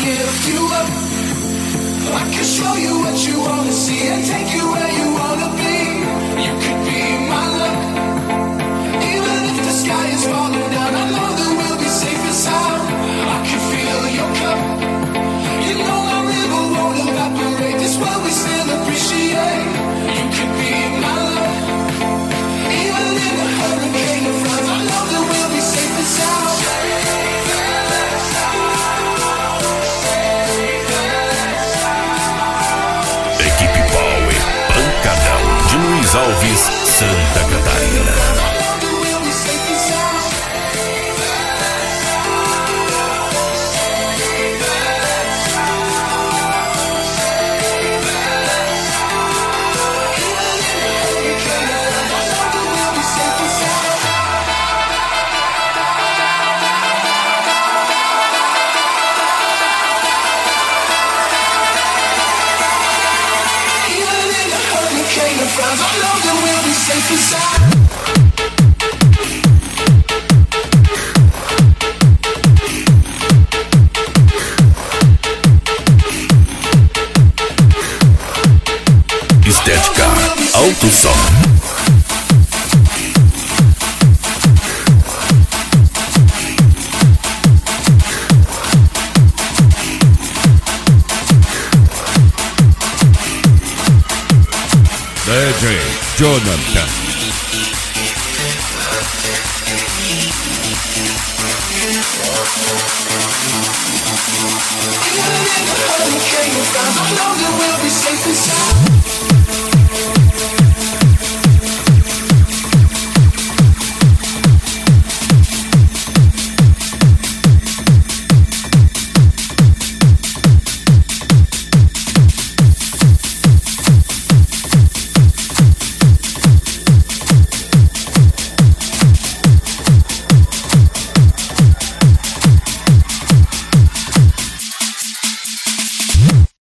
lift you up. I can show you what you wanna see and take you where you wanna be. You could be my luck. Even if the sky is falling down, I know that we'll be safe and sound. I can feel your cup. You know our river won't evaporate. This world we still appreciate. You could be my luck. Even in a hurricane of floods, I know that we'll be safe and sound. Luiz Alves, Santa Catarina. Estética Alto Som. DJ Jonathan.